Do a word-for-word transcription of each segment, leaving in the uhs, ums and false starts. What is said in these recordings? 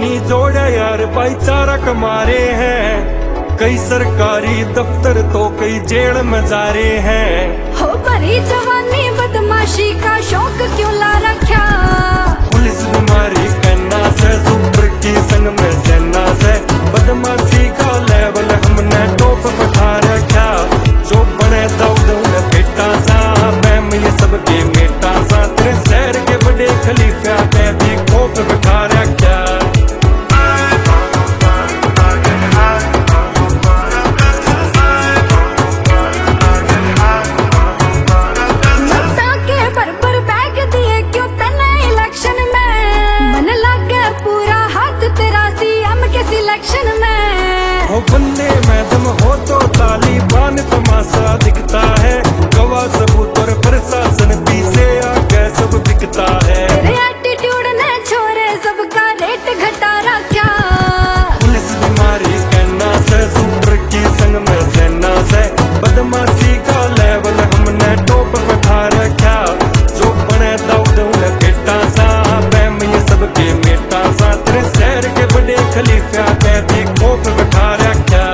नहीं जोड़ा यार भाईचारा कमारे हैं। कई सरकारी दफ्तर तो कई जेल में जा रहे हैं। हो भरी जवानी बदमाशी का शौक क्यों ला रखा। पुलिस बीमारी कहना से सुपर की संग में सेना से बदमाशी का लेवल हमने टॉप बैठा रखा। जो बने दाऊद उन्हें बेटा सा मैं ये सबके मेटा सा तेरे शहर के बड़े खलीफा पे भी खौफ बैठा रखा। हो बंदे में दम हो तो तालिबान तमाशा दिखता है। गवाह सबूत और प्रशासन पीछे आगे सब दिखता है। तेरे एटीट्यूड ने छोरे सबका रेट घटा रखा। पुलिस बीमारी कहना से सुपर की संग में सेना से बदमाशी का लेवल हमने टॉप बैठा रखा। जो बने दाऊद उन्हें बेटा सा मैं ये सबके मेटा सा तेरे शहर के बड़े खलीफा पे भी खौफ बैठा रखा।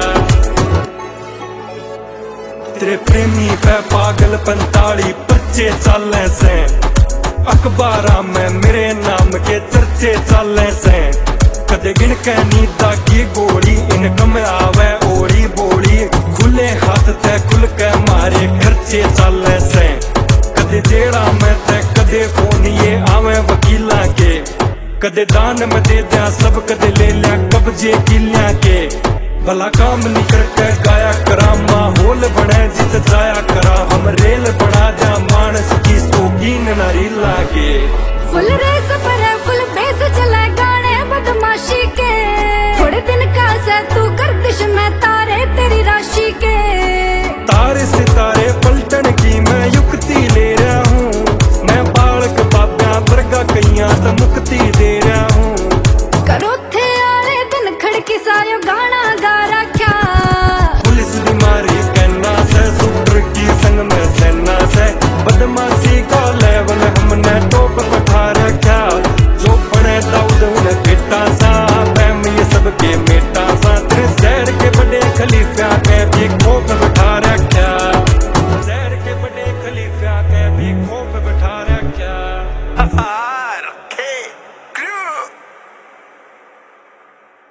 तेरे प्रेमी पे पागल पंताली पर्चे चाले से अखबारा में मेरे नाम के चर्चे चाले से। कदे गिन के नींदा की गोली इनकम आवे ओड़ी बोड़ी खुले हाथ ते खुल के मारे खर्चे चाले से। कदे जेड़ा में ते कदे फोन ये आवे वकीला के। कदे दान में दे दिया सब कदे ले लिया कब्जे किलिया के। भला काम नहीं करके गाया करा माहौल बने जित जाया करा। हम रेल बना जा मानस की शौकीन नारी लागे। फुल रेस पर फुल बेस चला गाने बदमाशी के। थोड़े दिन का से तू गर्दिश में तारे तेरी राशि के। तारे सितारे